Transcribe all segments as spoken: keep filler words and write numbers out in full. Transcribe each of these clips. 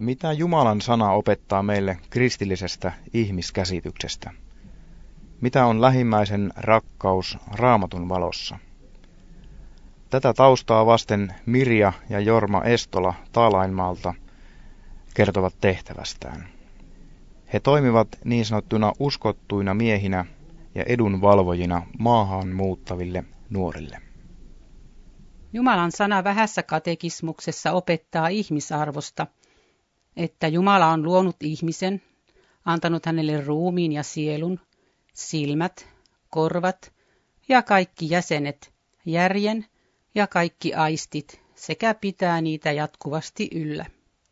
Mitä Jumalan sana opettaa meille kristillisestä ihmiskäsityksestä? Mitä on lähimmäisen rakkaus Raamatun valossa? Tätä taustaa vasten Mirja ja Jorma Estola Taalainmaalta kertovat tehtävästään. He toimivat niin sanottuina uskottuina miehinä ja edunvalvojina maahan muuttaville nuorille. Jumalan sana Vähässä katekismuksessa opettaa ihmisarvosta, että Jumala on luonut ihmisen, antanut hänelle ruumiin ja sielun, silmät, korvat ja kaikki jäsenet, järjen ja kaikki aistit sekä pitää niitä jatkuvasti yllä.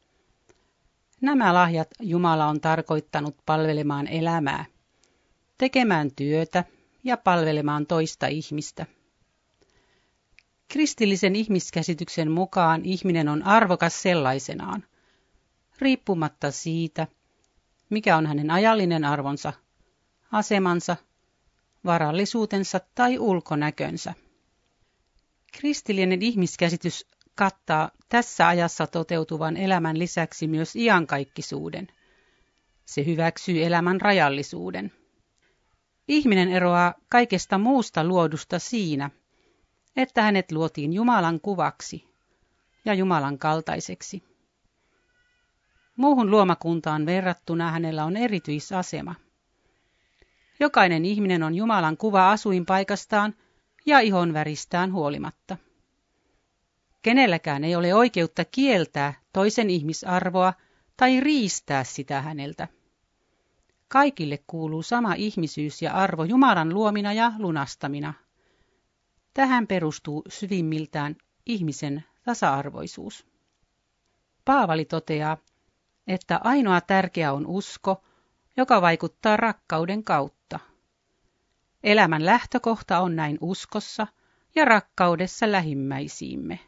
Nämä lahjat Jumala on tarkoittanut palvelemaan elämää, tekemään työtä ja palvelemaan toista ihmistä. Kristillisen ihmiskäsityksen mukaan ihminen on arvokas sellaisenaan, riippumatta siitä, mikä on hänen ajallinen arvonsa, asemansa, varallisuutensa tai ulkonäkönsä. Kristillinen ihmiskäsitys kattaa tässä ajassa toteutuvan elämän lisäksi myös iankaikkisuuden. Se hyväksyy elämän rajallisuuden. Ihminen eroaa kaikesta muusta luodusta siinä, että hänet luotiin Jumalan kuvaksi ja Jumalan kaltaiseksi. Muuhun luomakuntaan verrattuna hänellä on erityisasema. Jokainen ihminen on Jumalan kuva asuinpaikastaan ja ihonväristään huolimatta. Kenelläkään ei ole oikeutta kieltää toisen ihmisarvoa tai riistää sitä häneltä. Kaikille kuuluu sama ihmisyys ja arvo Jumalan luomina ja lunastamina. Tähän perustuu syvimmiltään ihmisen tasa-arvoisuus. Paavali toteaa, että ainoa tärkeä on usko, joka vaikuttaa rakkauden kautta. Elämän lähtökohta on näin uskossa ja rakkaudessa lähimmäisiimme.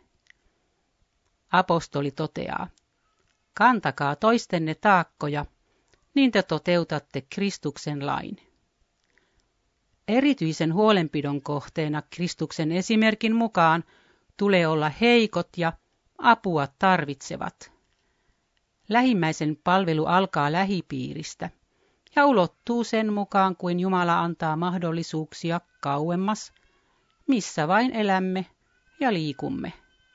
Apostoli toteaa, kantakaa toistenne taakkoja, niin te toteutatte Kristuksen lain. Erityisen huolenpidon kohteena Kristuksen esimerkin mukaan tulee olla heikot ja apua tarvitsevat. Lähimmäisen palvelu alkaa lähipiiristä ja ulottuu sen mukaan, kuin Jumala antaa mahdollisuuksia kauemmas, missä vain elämme ja liikumme.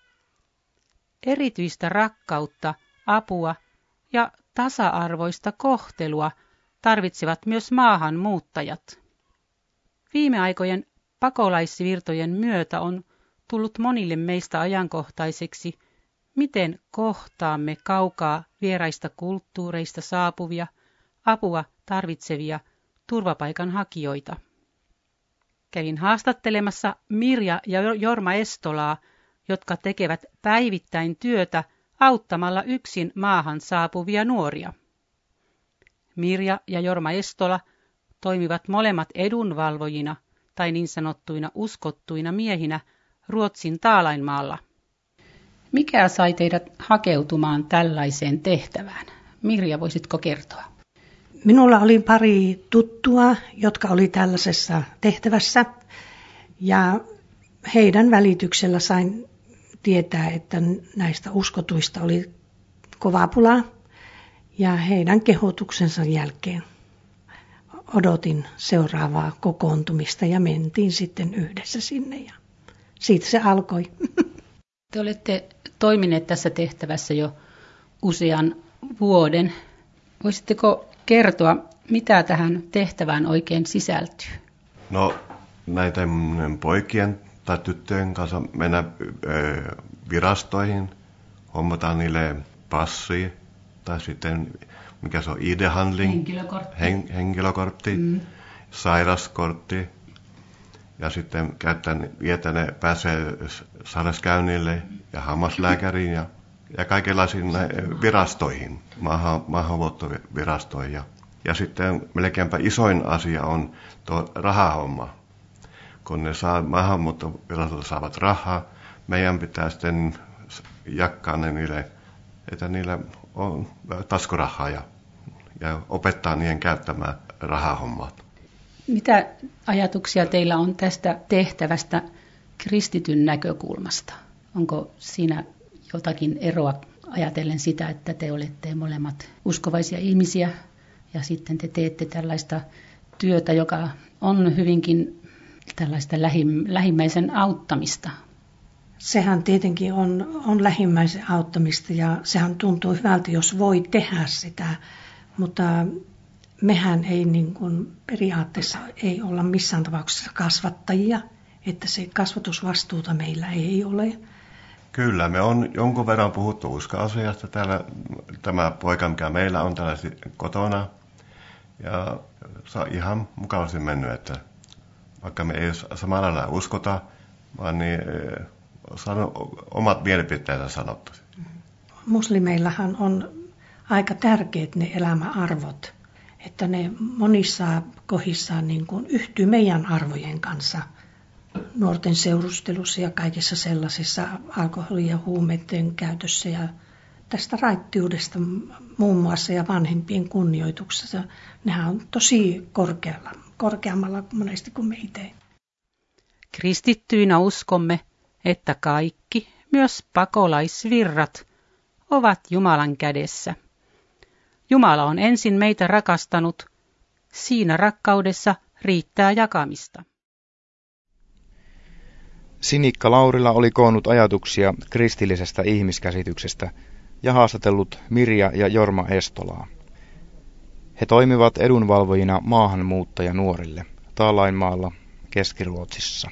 Erityistä rakkautta, apua ja tasa-arvoista kohtelua tarvitsevat myös maahanmuuttajat. Viime aikojen pakolaisvirtojen myötä on tullut monille meistä ajankohtaiseksi, miten kohtaamme kaukaa vieraista kulttuureista saapuvia, apua tarvitsevia turvapaikanhakijoita. Kävin haastattelemassa Mirja ja Jorma Estolaa, jotka tekevät päivittäin työtä auttamalla yksin maahan saapuvia nuoria. Mirja ja Jorma Estola toimivat molemmat edunvalvojina tai niin sanottuina uskottuina miehinä Ruotsin Taalainmaalla. Mikä sai teidät hakeutumaan tällaiseen tehtävään? Mirja, voisitko kertoa? Minulla oli pari tuttua, jotka oli tällaisessa tehtävässä, ja heidän välityksellä sain tietää, että näistä uskotuista oli kova pula, ja heidän kehotuksensa jälkeen odotin seuraavaa kokoontumista ja mentiin sitten yhdessä sinne, ja siitä se alkoi. Te olette toimineet tässä tehtävässä jo usean vuoden. Voisitteko kertoa, mitä tähän tehtävään oikein sisältyy? No näiden poikien tai tyttöjen kanssa mennä virastoihin, hommataan niille passi tai sitten mikä se on, I D-handling, henkilökortti, hen, henkilökortti mm. sairaskortti ja sitten käyttää, vietä ne pääsee sairaskäynnille ja hammaslääkäriin ja, ja kaikenlaisiin virastoihin, maahan, maahanmuuttovirastoihin. Ja, ja sitten melkeinpä isoin asia on tuo rahahomma. Kun ne saa, maahanmuuttovirastolta saavat rahaa, meidän pitää sitten jakaa ne niille, että niillä on taskurahaa ja, ja opettaa niiden käyttämään rahahommat. Mitä ajatuksia teillä on tästä tehtävästä kristityn näkökulmasta? Onko siinä jotakin eroa ajatellen sitä, että te olette molemmat uskovaisia ihmisiä ja sitten te teette tällaista työtä, joka on hyvinkin tällaista lähimmäisen auttamista. Sehän tietenkin on, on lähimmäisen auttamista ja sehän tuntuu hyvältä, jos voi tehdä sitä, mutta mehän ei niin kuin periaatteessa ei olla missään tapauksessa kasvattajia, että se kasvatusvastuuta meillä ei ole. Kyllä, me on jonkun verran puhuttu usko-asiasta täällä. Tämä poika, mikä meillä on täällä kotona. Ja se on ihan mukavasti mennyt, että vaikka me ei samalla lailla uskota, vaan niin saanut omat mielipiteensä sanottu. Muslimeillahan on aika tärkeät ne elämäarvot, että ne monissa kohdissaan niin kuin yhtyy meidän arvojen kanssa. Nuorten seurustelussa ja kaikissa sellaisissa alkoholin ja huumeiden käytössä ja tästä raittiudesta muun muassa ja vanhempien kunnioituksessa. Nehän on tosi korkealla, korkeammalla monesti kuin me itse. Kristittyinä uskomme, että kaikki, myös pakolaisvirrat, ovat Jumalan kädessä. Jumala on ensin meitä rakastanut, siinä rakkaudessa riittää jakamista. Sinikka Laurila oli koonnut ajatuksia kristillisestä ihmiskäsityksestä ja haastatellut Mirja ja Jorma Estolaa. He toimivat edunvalvojina maahanmuuttajanuorille Taalainmaalla Keski-Ruotsissa.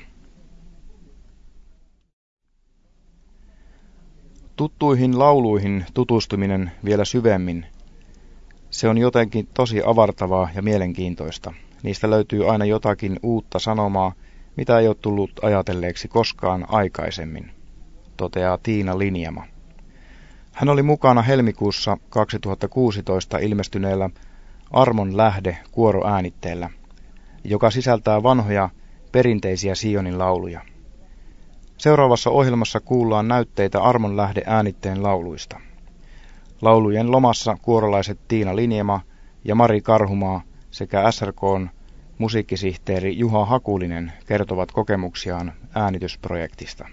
Tuttuihin lauluihin tutustuminen vielä syvemmin. Se on jotenkin tosi avartavaa ja mielenkiintoista. Niistä löytyy aina jotakin uutta sanomaa, mitä ei ole tullut ajatelleeksi koskaan aikaisemmin, toteaa Tiina Linjama. Hän oli mukana helmikuussa kaksituhattakuusitoista ilmestyneellä Armon lähde kuoroäänitteellä, joka sisältää vanhoja perinteisiä Sionin lauluja. Seuraavassa ohjelmassa kuullaan näytteitä Armon lähde äänitteen lauluista. Laulujen lomassa kuorolaiset Tiina Linjama ja Mari Karhumaa sekä S R K:n musiikkisihteeri Juha Hakulinen kertovat kokemuksiaan äänitysprojektista.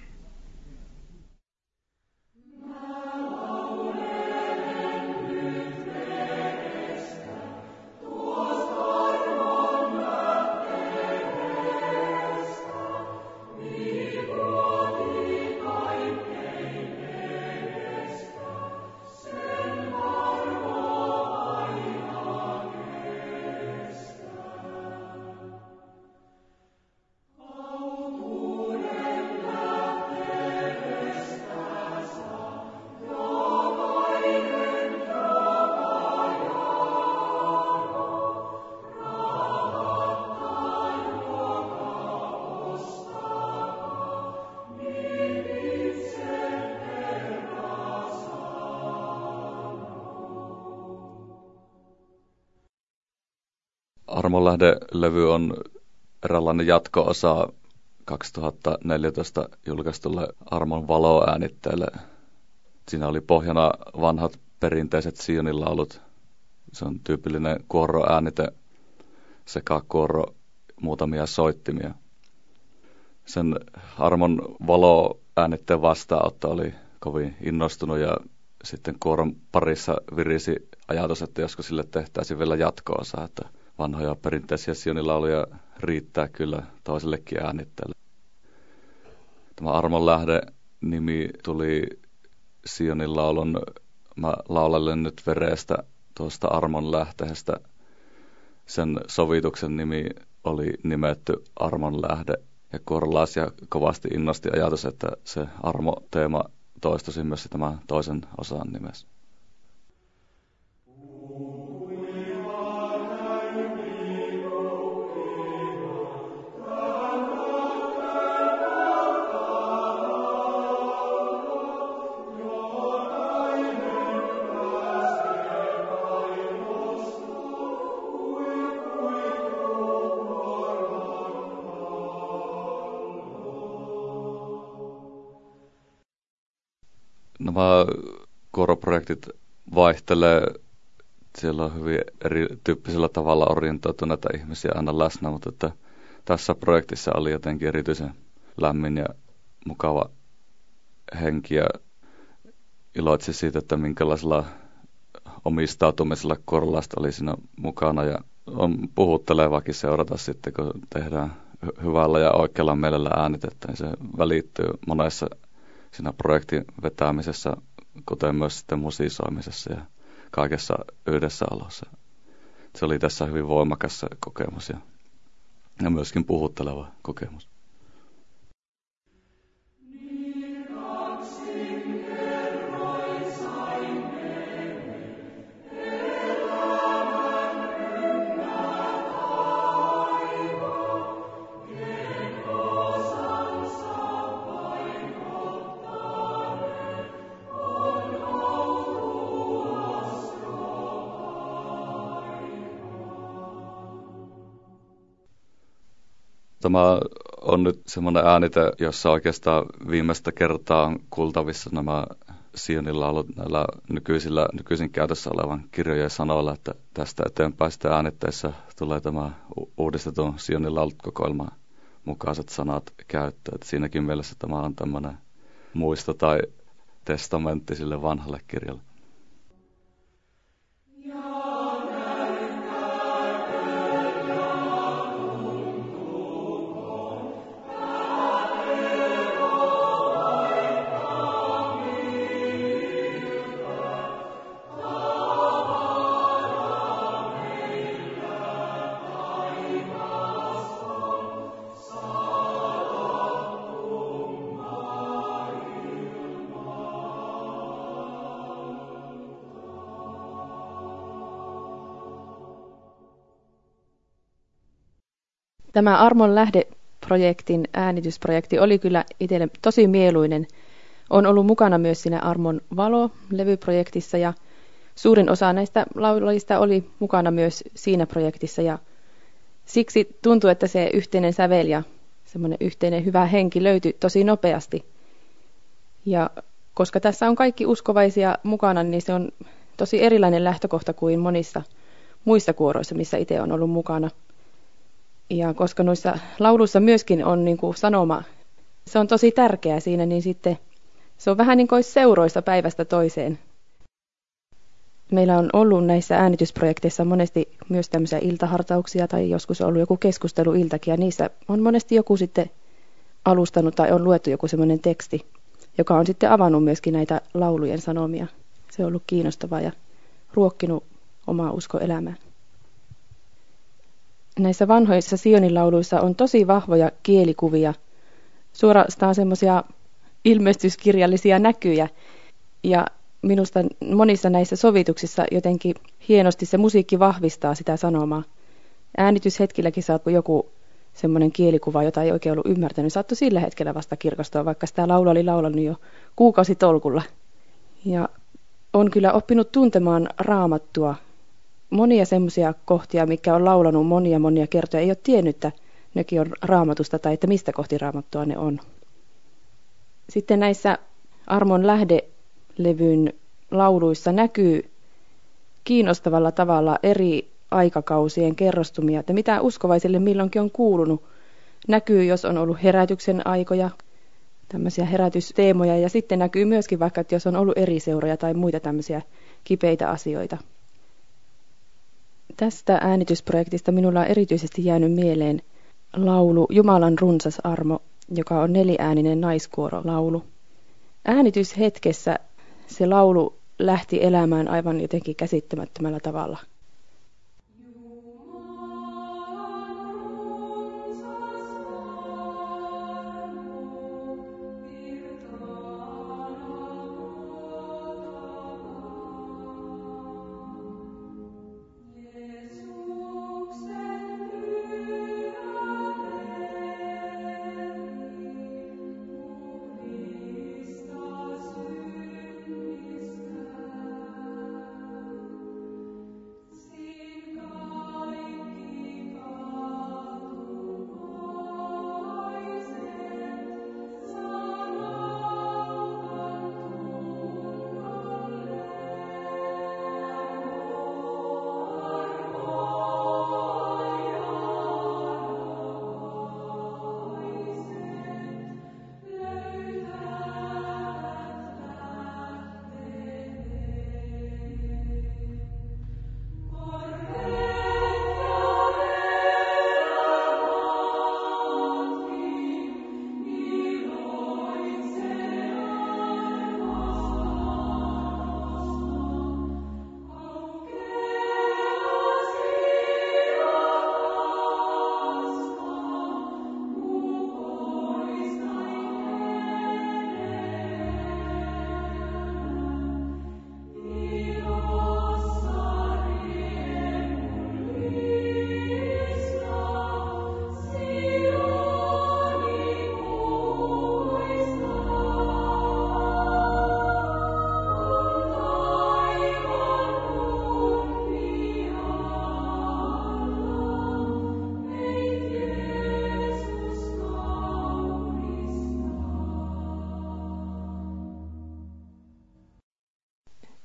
Armon lähde-levy on eräänlainen jatko-osa kaksituhattaneljätoista julkaistulle Armon valo-äänitteelle. Siinä oli pohjana vanhat perinteiset Sionin laulut. Se on tyypillinen kuoroäänite sekä kuoro muutamia soittimia. Sen Armon valo-äänitteen vastaanotto oli kovin innostunut ja sitten kuoron parissa virisi ajatus, että joskus sille tehtäisiin vielä jatko-osa, että vanhoja perinteisiä Sionin lauluja riittää kyllä toisellekin äänitteelle. Tämä Armon lähde-nimi tuli Sionin laulun Mä laulelen nyt verestä tuosta Armon lähteestä. Sen sovituksen nimi oli nimetty Armon lähde ja kuorolaisia kovasti innosti ajatus, että se Armo-teema toistuisi myös tämän toisen osan nimessä. Nämä kuoroprojektit vaihtelee. Siellä on hyvin erityyppisellä tavalla orientoituneita ihmisiä aina läsnä, mutta että tässä projektissa oli jotenkin erityisen lämmin ja mukava henki. Ja iloitsi siitä, että minkälaisella omistautumisella Korlasta oli siinä mukana. Ja on puhuttelevakin seurata sitten, kun tehdään hyvällä ja oikealla mielellä äänitettä, niin se välittyy monessa siinä projektin vetämisessä, kuten myös sitten musiisoimisessa ja kaikessa yhdessäolossa. Se oli tässä hyvin voimakas kokemus ja, ja myöskin puhutteleva kokemus. Tämä on nyt semmoinen äänite, jossa oikeastaan viimeistä kertaa on kuultavissa nämä Sionin laulut näillä nykyisillä, nykyisin käytössä olevan kirjojen sanoilla, että tästä eteenpäin sitten äänitteessä tulee tämä uudistetun Sionin laulut-kokoelman mukaiset sanat käyttöön. Että siinäkin mielessä tämä on tämmöinen muisto tai testamentti sille vanhalle kirjalle. Tämä Armon lähde-projektin äänitysprojekti oli kyllä itselle tosi mieluinen. Olen ollut mukana myös siinä Armon valo-levyprojektissa ja suurin osa näistä laulajista oli mukana myös siinä projektissa. Ja siksi tuntuu, että se yhteinen sävel ja semmoinen yhteinen hyvä henki löytyi tosi nopeasti. Ja koska tässä on kaikki uskovaisia mukana, niin se on tosi erilainen lähtökohta kuin monissa muissa kuoroissa, missä itse on ollut mukana. Ja koska noissa lauluissa myöskin on niin kuin sanoma, se on tosi tärkeää siinä, niin sitten se on vähän niin kuin seuroissa päivästä toiseen. Meillä on ollut näissä äänitysprojekteissa monesti myös tämmöisiä iltahartauksia tai joskus on ollut joku keskusteluiltakin ja niissä on monesti joku sitten alustanut tai on luettu joku semmoinen teksti, joka on sitten avannut myöskin näitä laulujen sanomia. Se on ollut kiinnostavaa ja ruokkinut omaa uskoelämää. Näissä vanhoissa Sionin lauluissa on tosi vahvoja kielikuvia, suorastaan semmoisia ilmestyskirjallisia näkyjä. Ja minusta monissa näissä sovituksissa jotenkin hienosti se musiikki vahvistaa sitä sanomaa. Äänityshetkilläkin saattoi joku semmoinen kielikuva, jota ei oikein ollut ymmärtänyt, saattoi sillä hetkellä vasta kirkastua, vaikka sitä laulua oli laulanut jo kuukausitolkulla. Ja on kyllä oppinut tuntemaan Raamattua. Monia semmoisia kohtia, mikä on laulanut monia monia kertoja, ei ole tiennyt, että nekin on Raamatusta tai että mistä kohti Raamattua ne on. Sitten näissä Armon lähde-levyn lauluissa näkyy kiinnostavalla tavalla eri aikakausien kerrostumia, että mitä uskovaisille milloinkin on kuulunut. Näkyy, jos on ollut herätyksen aikoja, tämmöisiä herätysteemoja, ja sitten näkyy myöskin vaikka, että jos on ollut eri seuroja tai muita tämmöisiä kipeitä asioita. Tästä äänitysprojektista minulla on erityisesti jäänyt mieleen laulu Jumalan runsas armo, joka on neliääninen naiskuorolaulu. Äänityshetkessä se laulu lähti elämään aivan jotenkin käsittämättömällä tavalla.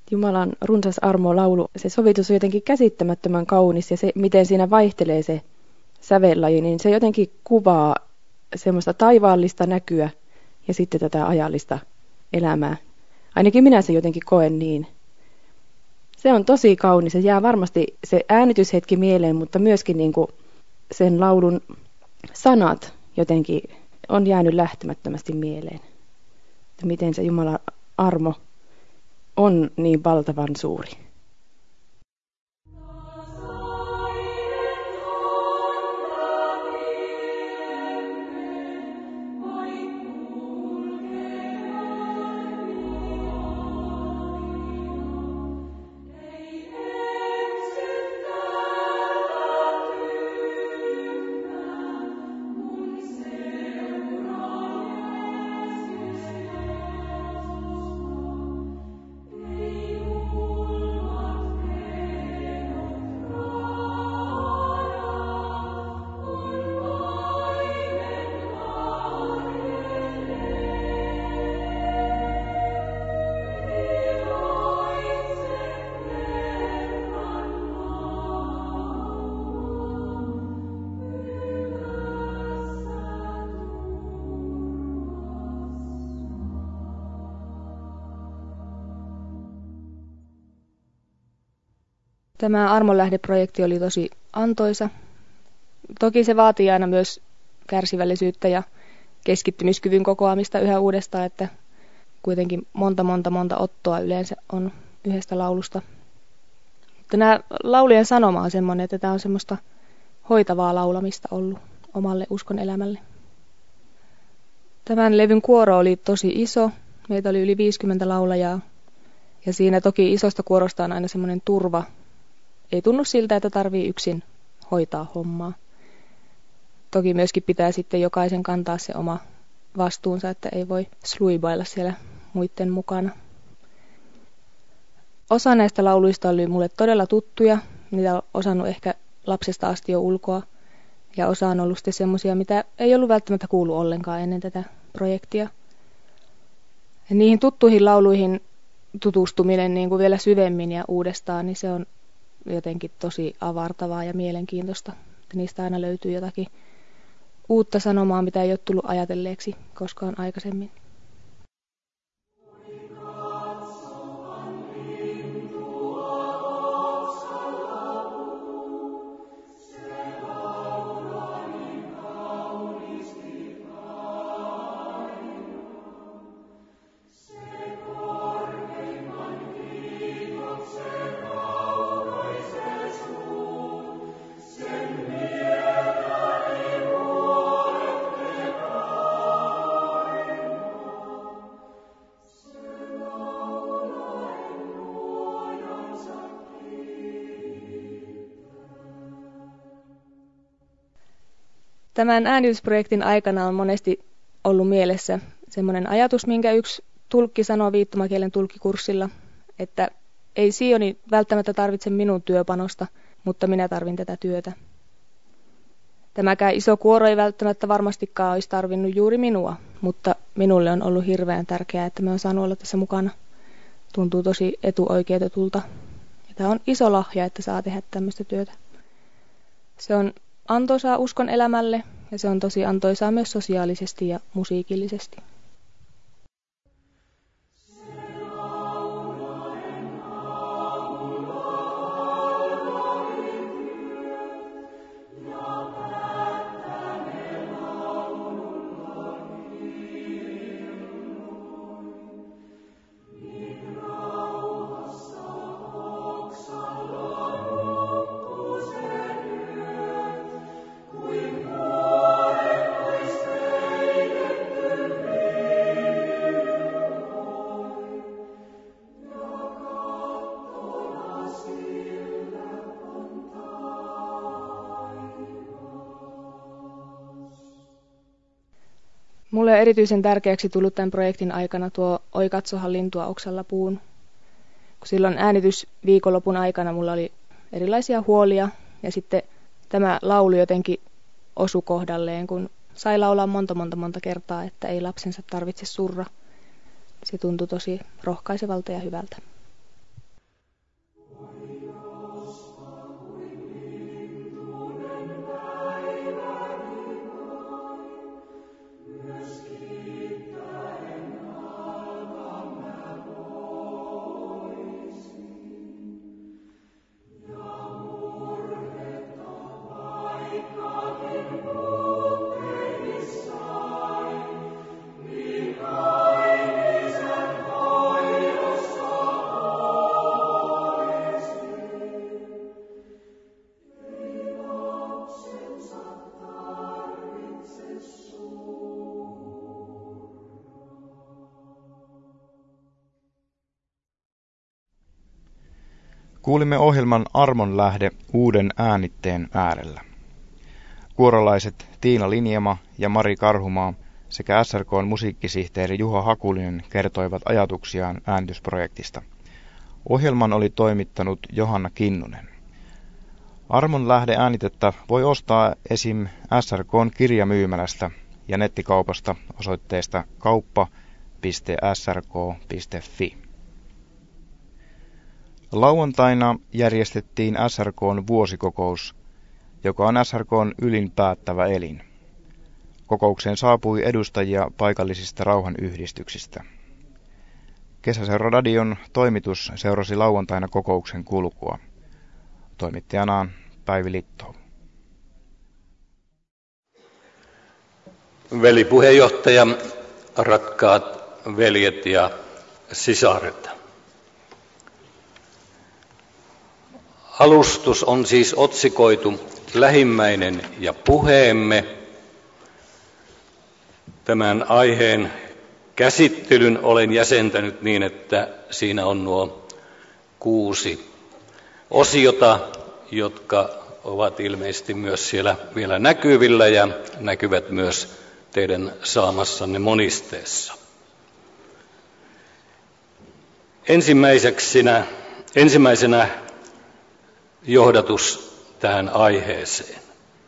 Jumalan runsas armo laulu, se sovitus on jotenkin käsittämättömän kaunis ja se, miten siinä vaihtelee se sävellaji, niin se jotenkin kuvaa semmoista taivaallista näkyä ja sitten tätä ajallista elämää. Ainakin minä se jotenkin koen niin. Se on tosi kaunis. Se jää varmasti se äänityshetki mieleen, mutta myöskin niin kuin sen laulun sanat jotenkin on jäänyt lähtemättömästi mieleen. Että miten se Jumalan armo on niin valtavan suuri. Tämä Armonlähde-projekti oli tosi antoisa. Toki se vaatii aina myös kärsivällisyyttä ja keskittymiskyvyn kokoamista yhä uudestaan, että kuitenkin monta monta monta ottoa yleensä on yhdestä laulusta. Mutta nämä laulujen sanoma on semmoinen, että tämä on semmoista hoitavaa laulamista ollut omalle uskon elämälle. Tämän levyn kuoro oli tosi iso. Meitä oli yli viisikymmentä laulajaa. Ja siinä toki isosta kuorosta on aina semmoinen turva. Ei tunnu siltä, että tarvii yksin hoitaa hommaa. Toki myöskin pitää sitten jokaisen kantaa se oma vastuunsa, että ei voi sluibailla siellä muiden mukana. Osa näistä lauluista oli mulle todella tuttuja, niitä on osannut ehkä lapsesta asti jo ulkoa. Ja osa on ollut sitten semmoisia, mitä ei ollut välttämättä kuullut ollenkaan ennen tätä projektia. Ja niihin tuttuihin lauluihin tutustuminen niin kuin vielä syvemmin ja uudestaan, niin se on jotenkin tosi avartavaa ja mielenkiintoista. Että niistä aina löytyy jotakin uutta sanomaa, mitä ei ole tullut ajatelleeksi koskaan aikaisemmin. Tämän äänitysprojektin aikana on monesti ollut mielessä semmoinen ajatus, minkä yksi tulkki sanoi viittomakielen tulkkikurssilla, että ei Sioni välttämättä tarvitse minun työpanosta, mutta minä tarvin tätä työtä. Tämäkään iso kuoro ei välttämättä varmastikaan olisi tarvinnut juuri minua, mutta minulle on ollut hirveän tärkeää, että mä oon saanut olla tässä mukana. Tuntuu tosi etuoikeutetulta. Ja tämä on iso lahja, että saa tehdä tämmöistä työtä. Se on antoisaa uskon elämälle ja se on tosi antoisaa myös sosiaalisesti ja musiikillisesti. Mulle on erityisen tärkeäksi tullut tämän projektin aikana tuo Oi katsohan lintua oksalla puun. Kun silloin äänitysviikonlopun aikana mulla oli erilaisia huolia ja sitten tämä laulu jotenkin osui kohdalleen, kun sai laulaa monta monta monta kertaa, että ei lapsensa tarvitse surra. Se tuntui tosi rohkaisevalta ja hyvältä. Kuulimme ohjelman Armon lähde uuden äänitteen äärellä. Kuorolaiset Tiina Linjama ja Mari Karhumaa sekä S R K:n musiikkisihteeri Juha Hakulinen kertoivat ajatuksiaan äänitysprojektista. Ohjelman oli toimittanut Johanna Kinnunen. Armon lähde äänitettä voi ostaa esim. S R K:n kirjamyymälästä ja nettikaupasta osoitteesta kauppa piste s r k piste f i. Lauantaina järjestettiin S R K:n vuosikokous, joka on S R K:n ylin päättävä elin. Kokoukseen saapui edustajia paikallisista rauhanyhdistyksistä. Kesäseuraradion toimitus seurasi lauantaina kokouksen kulkua. Toimittajanaan Päivi Littoo. Velipuheenjohtaja, rakkaat veljet ja sisaret. Alustus on siis otsikoitu Lähimmäinen ja puheemme. Tämän aiheen käsittelyn olen jäsentänyt niin, että siinä on nuo kuusi osiota, jotka ovat ilmeisesti myös siellä vielä näkyvillä ja näkyvät myös teidän saamassanne monisteessa. Ensimmäisenä, ensimmäisenä johdatus tähän aiheeseen.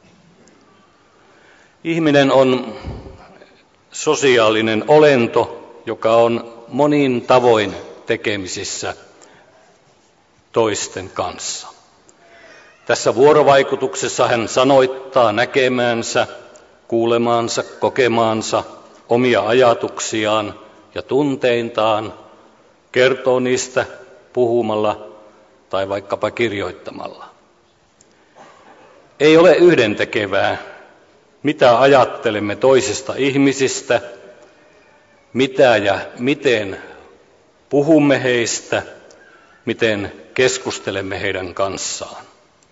Ihminen on sosiaalinen olento, joka on monin tavoin tekemisissä toisten kanssa. Tässä vuorovaikutuksessa hän sanoittaa näkemäänsä, kuulemaansa, kokemaansa, omia ajatuksiaan ja tunteintaan, kertoo niistä puhumalla tai vaikkapa kirjoittamalla. Ei ole yhdentekevää, mitä ajattelemme toisista ihmisistä, mitä ja miten puhumme heistä, miten keskustelemme heidän kanssaan.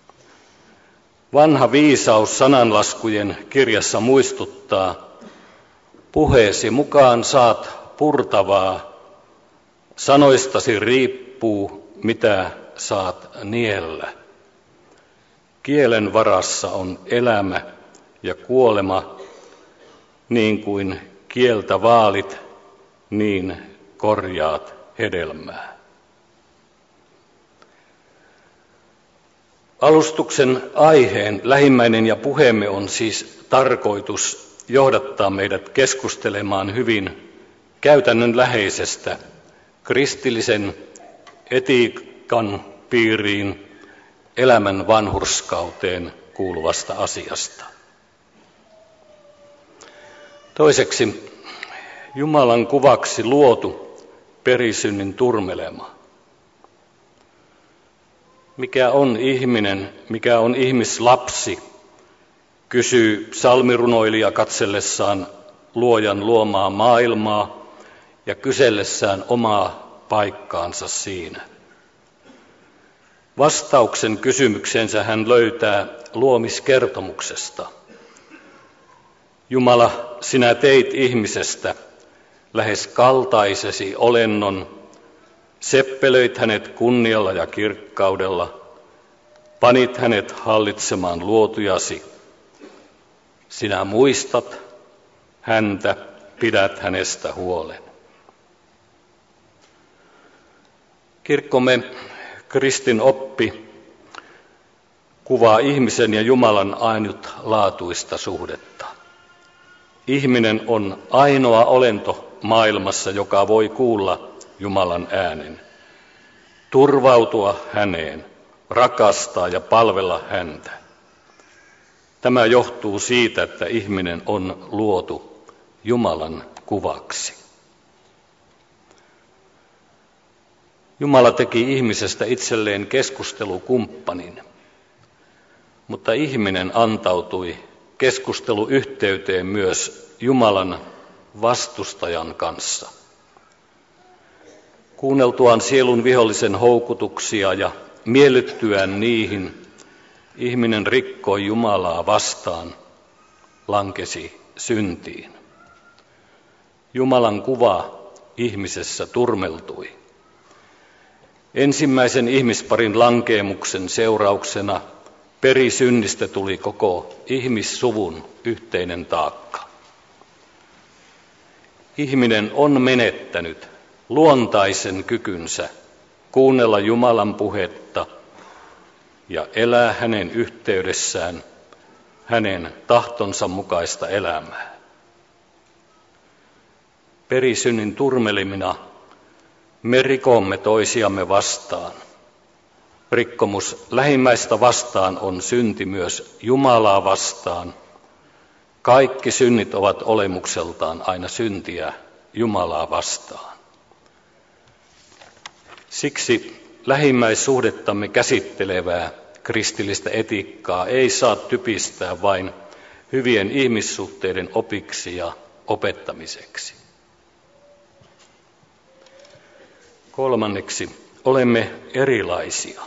Vanha viisaus sananlaskujen kirjassa muistuttaa, puheesi mukaan saat purtavaa, sanoistasi riippuu, mitä saat niellä. Kielen varassa on elämä ja kuolema, niin kuin kieltä vaalit, niin korjaat hedelmää. Alustuksen aiheen lähimmäinen ja puheemme on siis tarkoitus johdattaa meidät keskustelemaan hyvin käytännönläheisestä kristillisen etiikan piiriin elämän vanhurskauteen kuuluvasta asiasta. Toiseksi Jumalan kuvaksi luotu perisynnin turmelema. Mikä on ihminen, mikä on ihmislapsi, kysyy psalmirunoilija katsellessaan luojan luomaa maailmaa ja kysellessään omaa paikkaansa siinä. Vastauksen kysymykseensä hän löytää luomiskertomuksesta. Jumala, sinä teit ihmisestä lähes kaltaisesi olennon, seppelöit hänet kunnialla ja kirkkaudella, panit hänet hallitsemaan luotujasi. Sinä muistat häntä, pidät hänestä huolen. Kirkkomme kristin oppi kuvaa ihmisen ja Jumalan ainutlaatuista suhdetta. Ihminen on ainoa olento maailmassa, joka voi kuulla Jumalan äänen, turvautua häneen, rakastaa ja palvella häntä. Tämä johtuu siitä, että ihminen on luotu Jumalan kuvaksi. Jumala teki ihmisestä itselleen keskustelukumppanin, mutta ihminen antautui keskusteluyhteyteen myös Jumalan vastustajan kanssa. Kuunneltuaan sielun vihollisen houkutuksia ja miellyttyään niihin, ihminen rikkoi Jumalaa vastaan, lankesi syntiin. Jumalan kuva ihmisessä turmeltui. Ensimmäisen ihmisparin lankeemuksen seurauksena perisynnistä tuli koko ihmissuvun yhteinen taakka. Ihminen on menettänyt luontaisen kykynsä kuunnella Jumalan puhetta ja elää hänen yhteydessään hänen tahtonsa mukaista elämää. Perisynnin turmelimina me rikomme toisiamme vastaan. Rikkomus lähimmäistä vastaan on synti myös Jumalaa vastaan. Kaikki synnit ovat olemukseltaan aina syntiä Jumalaa vastaan. Siksi lähimmäissuhdettamme käsittelevää kristillistä etiikkaa ei saa typistää vain hyvien ihmissuhteiden opiksi ja opettamiseksi. Kolmanneksi, olemme erilaisia.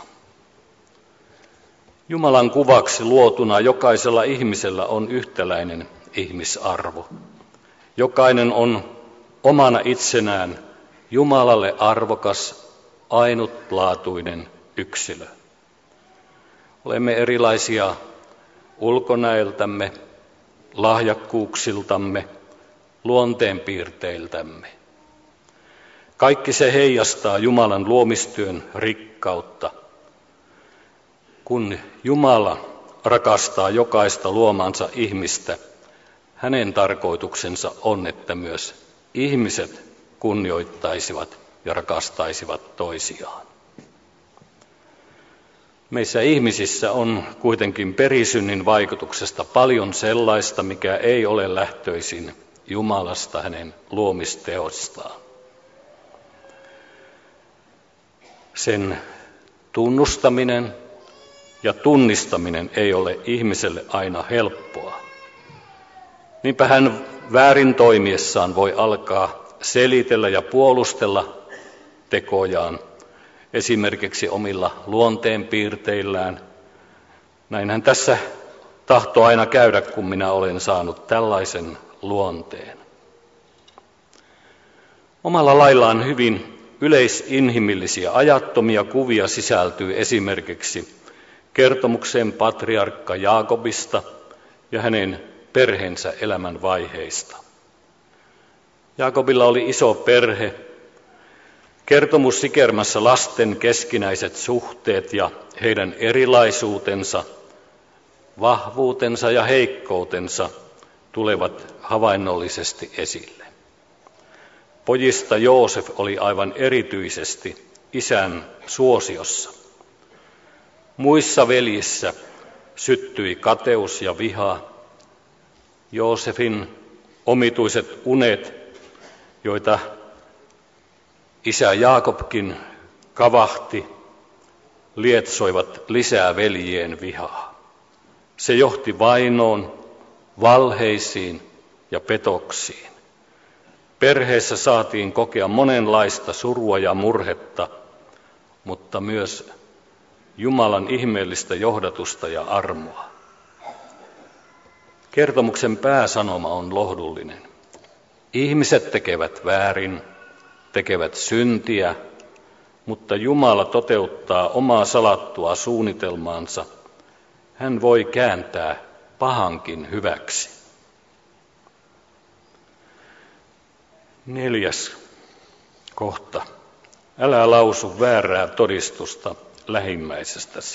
Jumalan kuvaksi luotuna jokaisella ihmisellä on yhtäläinen ihmisarvo. Jokainen on omana itsenään Jumalalle arvokas, ainutlaatuinen yksilö. Olemme erilaisia ulkonäöltämme, lahjakkuuksiltamme, luonteenpiirteiltämme. Kaikki se heijastaa Jumalan luomistyön rikkautta. Kun Jumala rakastaa jokaista luomansa ihmistä, hänen tarkoituksensa on, että myös ihmiset kunnioittaisivat ja rakastaisivat toisiaan. Meissä ihmisissä on kuitenkin perisynnin vaikutuksesta paljon sellaista, mikä ei ole lähtöisin Jumalasta hänen luomisteostaan. Sen tunnustaminen ja tunnistaminen ei ole ihmiselle aina helppoa. Niinpä hän väärin toimiessaan voi alkaa selitellä ja puolustella tekojaan, esimerkiksi omilla luonteenpiirteillään. Näinhän tässä tahtoo aina käydä, kun minä olen saanut tällaisen luonteen. Omalla laillaan hyvin yleisinhimillisiä ajattomia kuvia sisältyy esimerkiksi kertomukseen patriarkka Jaakobista ja hänen perheensä elämän vaiheista. Jaakobilla oli iso perhe. Kertomus sikermässä lasten keskinäiset suhteet ja heidän erilaisuutensa, vahvuutensa ja heikkoutensa tulevat havainnollisesti esille. Pojista Joosef oli aivan erityisesti isän suosiossa. Muissa veljissä syttyi kateus ja viha. Joosefin omituiset unet, joita isä Jaakobkin kavahti, lietsoivat lisää veljien vihaa. Se johti vainoon, valheisiin ja petoksiin. Perheessä saatiin kokea monenlaista surua ja murhetta, mutta myös Jumalan ihmeellistä johdatusta ja armoa. Kertomuksen pääsanoma on lohdullinen. Ihmiset tekevät väärin, tekevät syntiä, mutta Jumala toteuttaa omaa salattua suunnitelmaansa. Hän voi kääntää pahankin hyväksi. Neljäs kohta. Älä lausu väärää todistusta lähimmäisestäsi.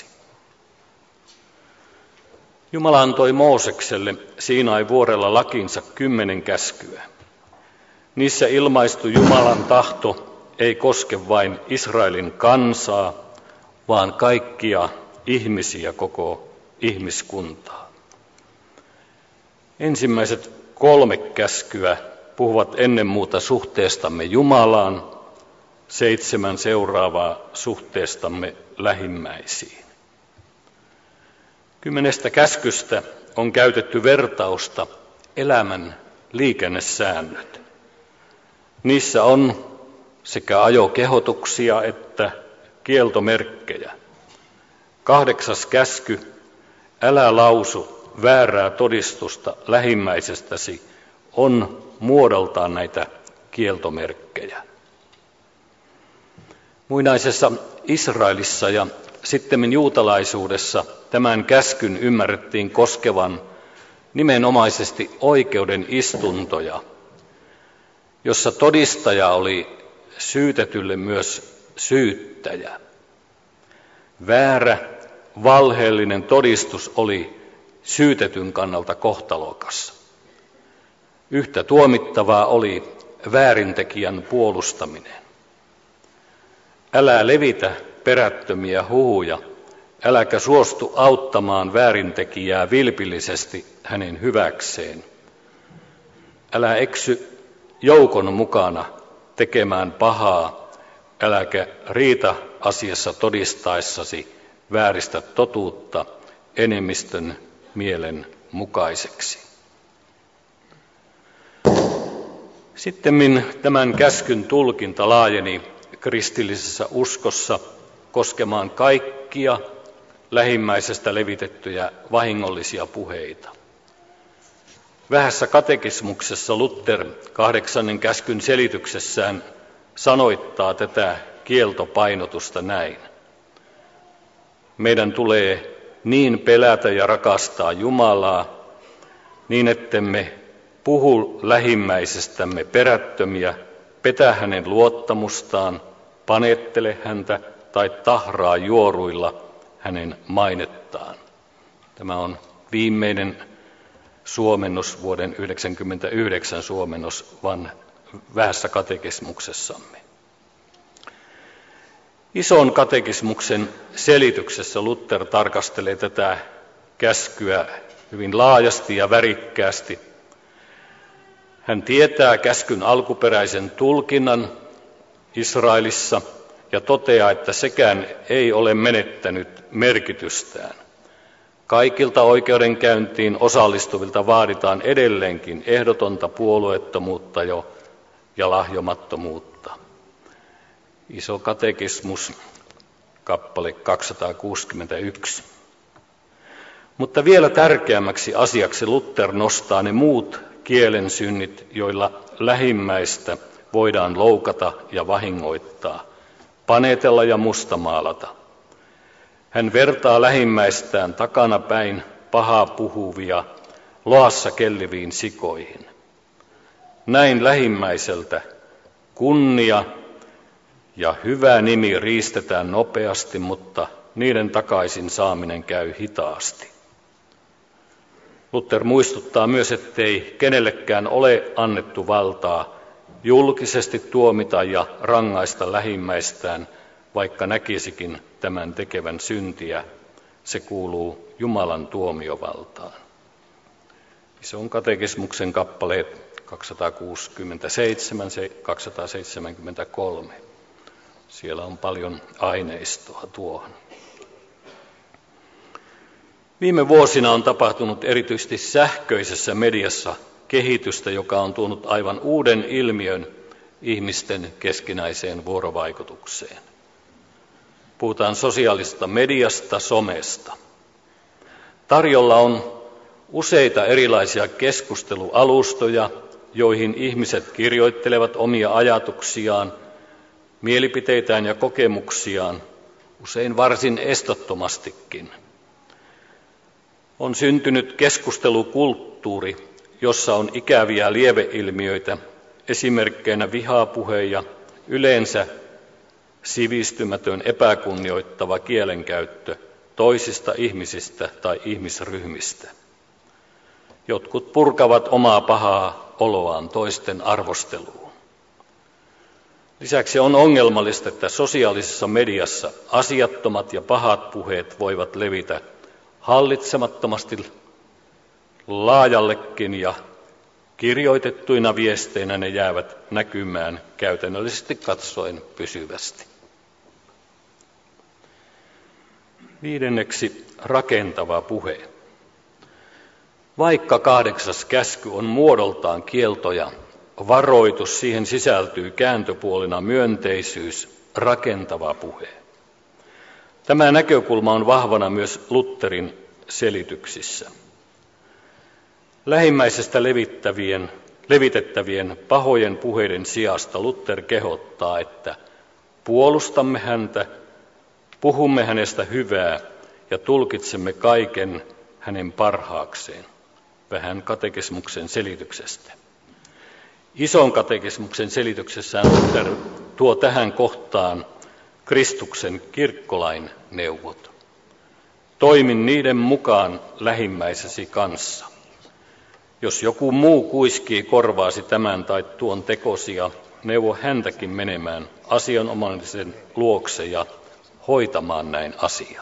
Jumala antoi Moosekselle Siinain vuorella lakinsa kymmenen käskyä. Niissä ilmaistu Jumalan tahto ei koske vain Israelin kansaa, vaan kaikkia ihmisiä, koko ihmiskuntaa. Ensimmäiset kolme käskyä puhuvat ennen muuta suhteestamme Jumalaan, seitsemän seuraavaa suhteestamme lähimmäisiin. Kymmenestä käskystä on käytetty vertausta elämän liikennesäännöt. Niissä on sekä ajokehotuksia että kieltomerkkejä. Kahdeksas käsky, älä lausu väärää todistusta lähimmäisestäsi, on muodoltaan näitä kieltomerkkejä. Muinaisessa Israelissa ja sittemmin juutalaisuudessa tämän käskyn ymmärrettiin koskevan nimenomaisesti oikeuden istuntoja, jossa todistaja oli syytetylle myös syyttäjä. Väärä, valheellinen todistus oli syytetyn kannalta kohtalokas. Yhtä tuomittavaa oli väärintekijän puolustaminen. Älä levitä perättömiä huhuja, äläkä suostu auttamaan väärintekijää vilpillisesti hänen hyväkseen. Älä eksy joukon mukana tekemään pahaa, äläkä riita asiassa todistaessasi vääristä totuutta enemmistön mielen mukaiseksi. Sittemmin tämän käskyn tulkinta laajeni kristillisessä uskossa koskemaan kaikkia lähimmäisestä levitettyjä vahingollisia puheita. Vähässä katekismuksessa Luther kahdeksannen käskyn selityksessään sanoittaa tätä kieltopainotusta näin. Meidän tulee niin pelätä ja rakastaa Jumalaa, niin ettemme puhu lähimmäisestämme perättömiä, petä hänen luottamustaan, panettele häntä tai tahraa juoruilla hänen mainettaan. Tämä on viimeinen suomennos, vuoden yhdeksänkymmentäyhdeksän suomennos van vähässä katekismuksessamme. Ison katekismuksen selityksessä Luther tarkastelee tätä käskyä hyvin laajasti ja värikkäästi. Hän tietää käskyn alkuperäisen tulkinnan Israelissa ja toteaa, että sekään ei ole menettänyt merkitystään. Kaikilta oikeudenkäyntiin osallistuvilta vaaditaan edelleenkin ehdotonta puolueettomuutta jo ja lahjomattomuutta. Iso katekismus, kappale kaksisataakuusikymmentäyksi. Mutta vielä tärkeämmäksi asiaksi Luther nostaa ne muut kielen synnit, joilla lähimmäistä voidaan loukata ja vahingoittaa, panetella ja mustamaalata. Hän vertaa lähimmäistään takanapäin pahaa puhuvia, loassa kelliviin sikoihin. Näin lähimmäiseltä kunnia ja hyvä nimi riistetään nopeasti, mutta niiden takaisin saaminen käy hitaasti. Luther muistuttaa myös, ettei kenellekään ole annettu valtaa julkisesti tuomita ja rangaista lähimmäistään, vaikka näkisikin tämän tekevän syntiä. Se kuuluu Jumalan tuomiovaltaan. Se on katekismuksen kappaleet kaksisataakuusikymmentäseitsemän kaksisataaseitsemänkymmentäkolme. Siellä on paljon aineistoa tuohon. Viime vuosina on tapahtunut erityisesti sähköisessä mediassa kehitystä, joka on tuonut aivan uuden ilmiön ihmisten keskinäiseen vuorovaikutukseen. Puhutaan sosiaalisesta mediasta, somesta. Tarjolla on useita erilaisia keskustelualustoja, joihin ihmiset kirjoittelevat omia ajatuksiaan, mielipiteitään ja kokemuksiaan, usein varsin estottomastikin. On syntynyt keskustelukulttuuri, jossa on ikäviä lieveilmiöitä, esimerkkeinä vihapuhe ja yleensä sivistymätön epäkunnioittava kielenkäyttö toisista ihmisistä tai ihmisryhmistä. Jotkut purkavat omaa pahaa oloaan toisten arvosteluun. Lisäksi on ongelmallista, että sosiaalisessa mediassa asiattomat ja pahat puheet voivat levitä hallitsemattomasti laajallekin ja kirjoitettuina viesteinä ne jäävät näkymään käytännöllisesti katsoen pysyvästi. Viidenneksi rakentava puhe. Vaikka kahdeksas käsky on muodoltaan kielto ja varoitus, siihen sisältyy kääntöpuolina myönteisyys, rakentava puhe. Tämä näkökulma on vahvana myös Lutherin selityksissä. Lähimmäisestä levitettävien pahojen puheiden sijasta Luther kehottaa, että puolustamme häntä, puhumme hänestä hyvää ja tulkitsemme kaiken hänen parhaakseen. Vähän katekismuksen selityksestä. Ison katekismuksen selityksessään Luther tuo tähän kohtaan Kristuksen kirkkolain neuvot. Toimin niiden mukaan lähimmäisesi kanssa. Jos joku muu kuiskii korvaasi tämän tai tuon tekosia, neuvo häntäkin menemään asianomaisen luokse ja hoitamaan näin asiaa.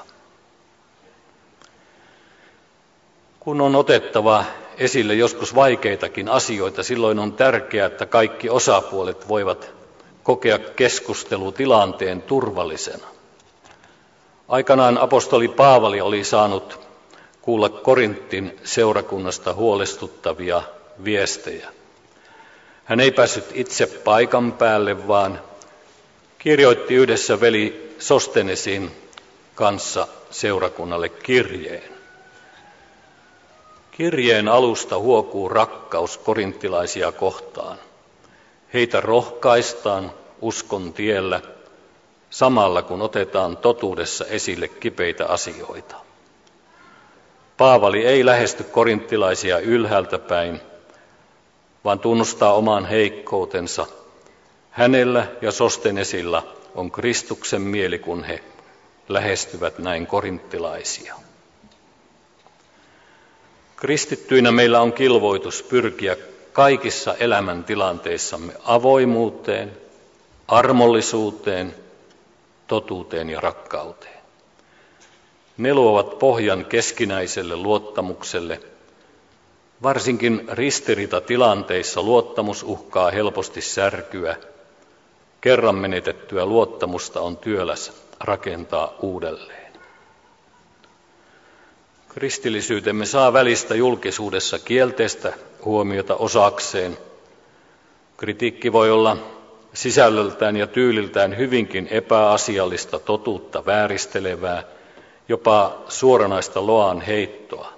Kun on otettava esille joskus vaikeitakin asioita, silloin on tärkeää, että kaikki osapuolet voivat kokea keskustelutilanteen turvallisena. Aikanaan apostoli Paavali oli saanut kuulla Korintin seurakunnasta huolestuttavia viestejä. Hän ei päässyt itse paikan päälle, vaan kirjoitti yhdessä veli Sostenesin kanssa seurakunnalle kirjeen. Kirjeen alusta huokuu rakkaus korinttilaisia kohtaan. Heitä rohkaistaan uskon tiellä, samalla kun otetaan totuudessa esille kipeitä asioita. Paavali ei lähesty korinttilaisia ylhäältä päin, vaan tunnustaa oman heikkoutensa. Hänellä ja Sostenesilla on Kristuksen mieli, kun he lähestyvät näin korinttilaisia. Kristittyinä meillä on kilvoitus pyrkiä kaikissa elämäntilanteissamme avoimuuteen, armollisuuteen, totuuteen ja rakkauteen. Ne luovat pohjan keskinäiselle luottamukselle. Varsinkin ristiriitatilanteissa luottamus uhkaa helposti särkyä. Kerran menetettyä luottamusta on työläs rakentaa uudelleen. Kristillisyytemme saa välistä julkisuudessa kielteistä huomiota osakseen. Kritiikki voi olla sisällöltään ja tyyliltään hyvinkin epäasiallista, totuutta vääristelevää, jopa suoranaista loan heittoa.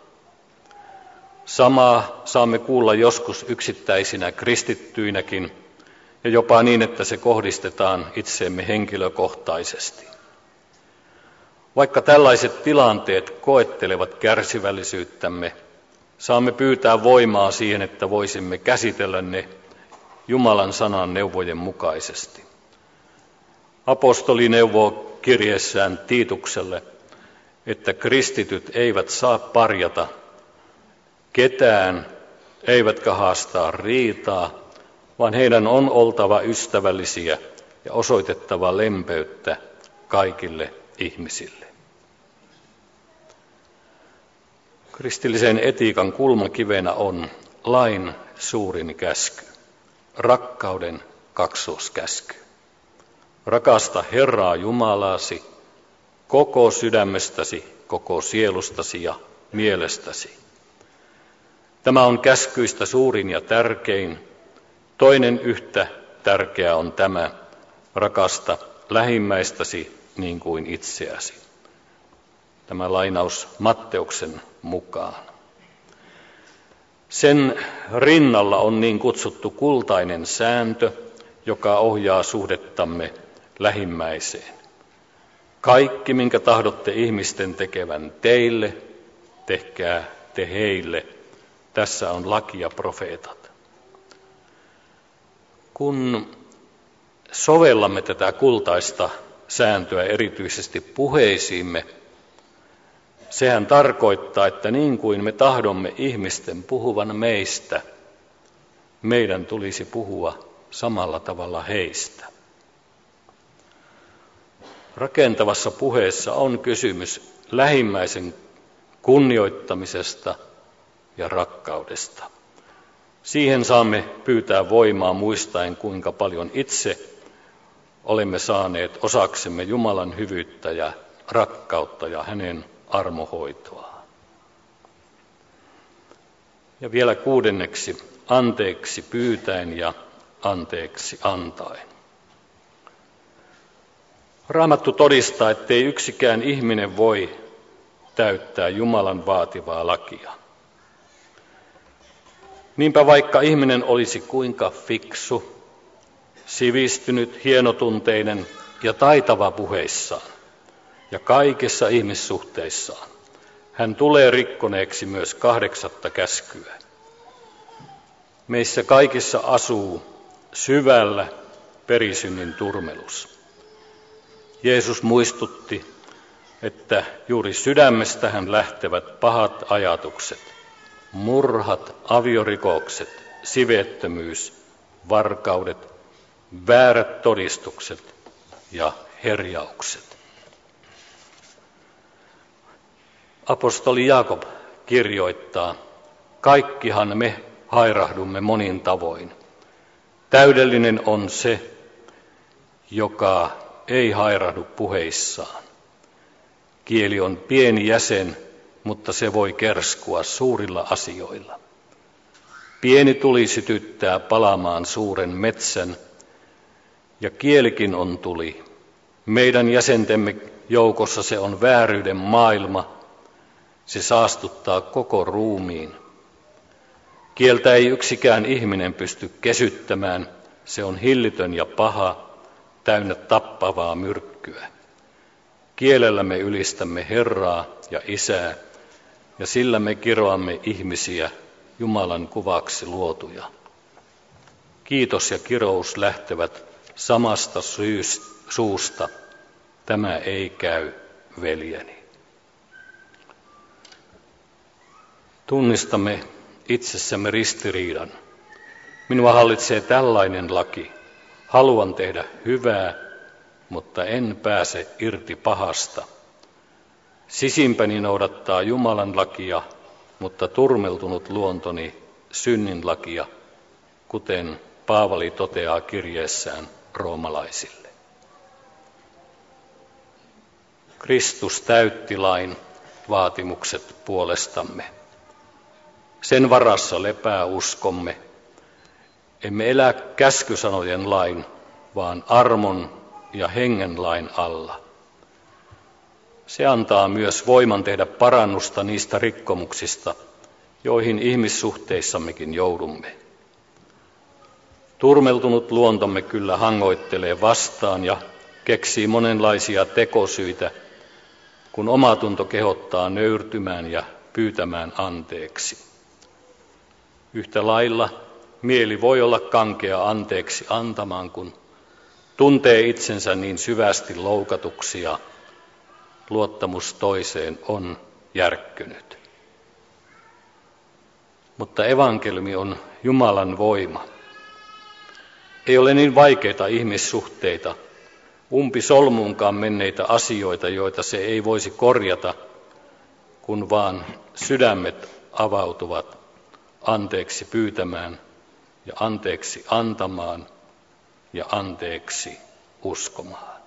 Samaa saamme kuulla joskus yksittäisinä kristittyinäkin, ja jopa niin, että se kohdistetaan itseemme henkilökohtaisesti. Vaikka tällaiset tilanteet koettelevat kärsivällisyyttämme, saamme pyytää voimaa siihen, että voisimme käsitellä ne Jumalan sanan neuvojen mukaisesti. Apostoli neuvoo kirjeessään Tiitukselle, että kristityt eivät saa parjata ketään, eivätkä haastaa riitaa, vaan heidän on oltava ystävällisiä ja osoitettava lempeyttä kaikille ihmisille. Kristillisen etiikan kulmakivenä on lain suurin käsky, rakkauden kaksoiskäsky. Rakasta Herraa Jumalaasi koko sydämestäsi, koko sielustasi ja mielestäsi. Tämä on käskyistä suurin ja tärkein. Toinen yhtä tärkeä on tämä, rakasta lähimmäistäsi niin kuin itseäsi. Tämä lainaus Matteuksen mukaan. Sen rinnalla on niin kutsuttu kultainen sääntö, joka ohjaa suhdettamme lähimmäiseen. Kaikki, minkä tahdotte ihmisten tekevän teille, tehkää te heille. Tässä on laki ja profeetat. Kun sovellamme tätä kultaista sääntöä erityisesti puheisiimme, sehän tarkoittaa, että niin kuin me tahdomme ihmisten puhuvan meistä, meidän tulisi puhua samalla tavalla heistä. Rakentavassa puheessa on kysymys lähimmäisen kunnioittamisesta ja rakkaudesta. Siihen saamme pyytää voimaa muistaen, kuinka paljon itse olemme saaneet osaksemme Jumalan hyvyyttä ja rakkautta ja hänen armohoitoa. Ja vielä kuudenneksi, anteeksi pyytäen ja anteeksi antaen. Raamattu todistaa, ettei yksikään ihminen voi täyttää Jumalan vaativaa lakia. Niinpä vaikka ihminen olisi kuinka fiksu, sivistynyt, hienotunteinen ja taitava puheissaan ja kaikessa ihmissuhteissaan. Hän tulee rikkoneeksi myös kahdeksatta käskyä. Meissä kaikissa asuu syvällä perisynnin turmelus. Jeesus muistutti, että juuri sydämestähän lähtevät pahat ajatukset, murhat, aviorikokset, siveettömyys, varkaudet, väärät todistukset ja herjaukset. Apostoli Jaakob kirjoittaa, kaikkihan me hairahdumme monin tavoin. Täydellinen on se, joka ei hairahdu puheissaan. Kieli on pieni jäsen, mutta se voi kerskua suurilla asioilla. Pieni tuli sytyttää palamaan suuren metsän, ja kielikin on tuli. Meidän jäsentemme joukossa se on vääryyden maailma, se saastuttaa koko ruumiin. Kieltä ei yksikään ihminen pysty kesyttämään, se on hillitön ja paha, täynnä tappavaa myrkkyä. Kielellä me ylistämme Herraa ja Isää, ja sillä me kiroamme ihmisiä Jumalan kuvaksi luotuja. Kiitos ja kirous lähtevät samasta suusta, tämä ei käy, veljeni. Tunnistamme itsessämme ristiriidan. Minua hallitsee tällainen laki. Haluan tehdä hyvää, mutta en pääse irti pahasta. Sisimpäni noudattaa Jumalan lakia, mutta turmeltunut luontoni synnin lakia, kuten Paavali toteaa kirjeessään roomalaisille. Kristus täytti lain vaatimukset puolestamme. Sen varassa lepää uskomme. Emme elä käskysanojen lain, vaan armon ja hengen lain alla. Se antaa myös voiman tehdä parannusta niistä rikkomuksista, joihin ihmissuhteissammekin joudumme. Turmeltunut luontomme kyllä hangoittelee vastaan ja keksii monenlaisia tekosyitä, kun omatunto kehottaa nöyrtymään ja pyytämään anteeksi. Yhtä lailla mieli voi olla kankea anteeksi antamaan, kun tuntee itsensä niin syvästi loukatuksi ja luottamus toiseen on järkkynyt. Mutta evankeliumi on Jumalan voima. Ei ole niin vaikeita ihmissuhteita, umpi solmuunkaan menneitä asioita, joita se ei voisi korjata, kun vaan sydämet avautuvat anteeksi pyytämään ja anteeksi antamaan ja anteeksi uskomaan.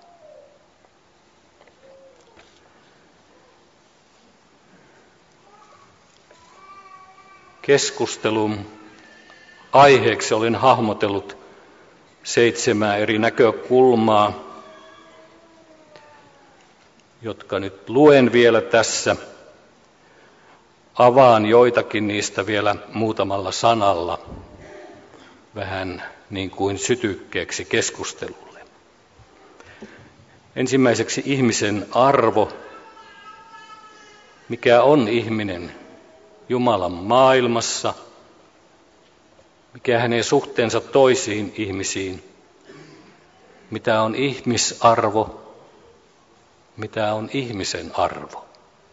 Keskustelun aiheeksi olen hahmotellut seitsemää eri näkökulmaa, jotka nyt luen vielä tässä. Avaan joitakin niistä vielä muutamalla sanalla, vähän niin kuin sytykkeeksi keskustelulle. Ensimmäiseksi ihmisen arvo. Mikä on ihminen Jumalan maailmassa? Mikä hänen suhteensa toisiin ihmisiin? Mitä on ihmisarvo? Mitä on ihmisen arvo?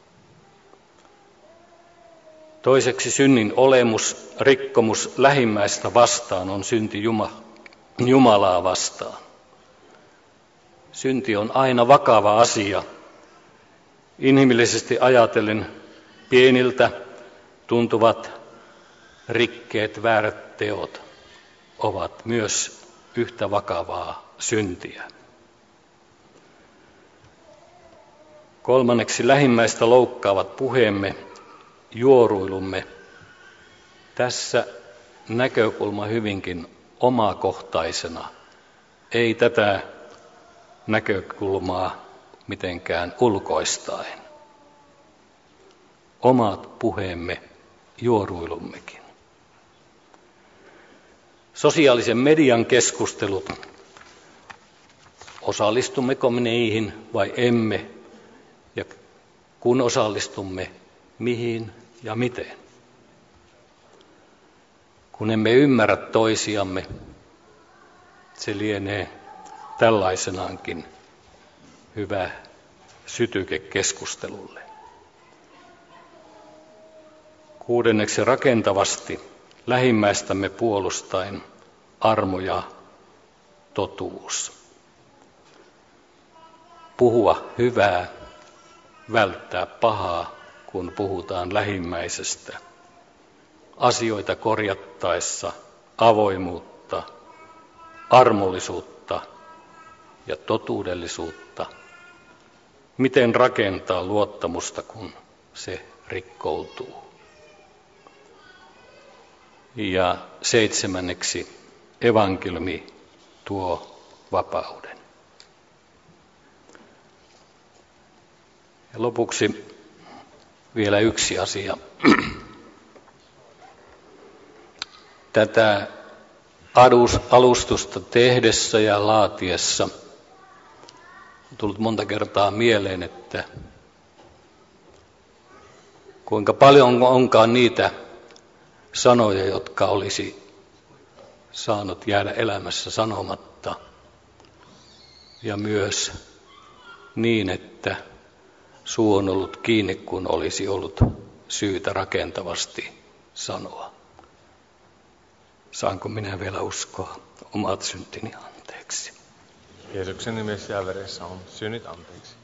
Toiseksi synnin olemus, rikkomus lähimmäistä vastaan on synti Jumalaa vastaan. Synti on aina vakava asia. Inhimillisesti ajatellen pieniltä tuntuvat rikkeet, väärät teot ovat myös yhtä vakavaa syntiä. Kolmanneksi lähimmäistä loukkaavat puheemme, juoruilumme. Tässä näkökulma hyvinkin omakohtaisena. Ei tätä näkökulmaa mitenkään ulkoistaen. Omat puheemme, juoruilummekin. Sosiaalisen median keskustelut Osallistummeko me niihin vai emme? Ja kun osallistumme, mihin ja miten? Kun emme ymmärrä toisiamme, se lienee tällaisenaankin hyvä sytyke keskustelulle. Kuudenneksi rakentavasti lähimmäistämme puolustaen armo ja totuus. Puhua hyvää, välttää pahaa, kun puhutaan lähimmäisestä. Asioita korjattaessa avoimuutta, armollisuutta ja totuudellisuutta. Miten rakentaa luottamusta, kun se rikkoutuu? Ja seitsemänneksi evankeliumi tuo vapauden. Ja lopuksi vielä yksi asia. Tätä alustusta tehdessä ja laatiessa on tullut monta kertaa mieleen, että kuinka paljon onkaan niitä sanoja, jotka olisi saanut jäädä elämässä sanomatta. Ja myös niin, että suu on ollut kiinni, kun olisi ollut syytä rakentavasti sanoa. Saanko minä vielä uskoa omat syntini anteeksi? Jeesuksen nimessä ja veressä on synnit anteeksi.